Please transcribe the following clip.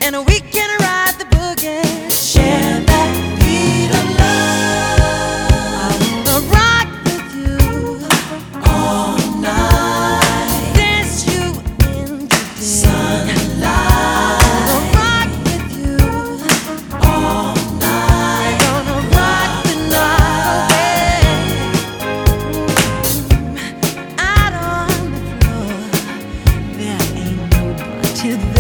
and we can ride the boogie. Share that beat of love. I wanna rock with you all night. Dance you into sunlight. I wanna rock with you all night. Gonna rock the night away. Out on the floor, there ain't nobody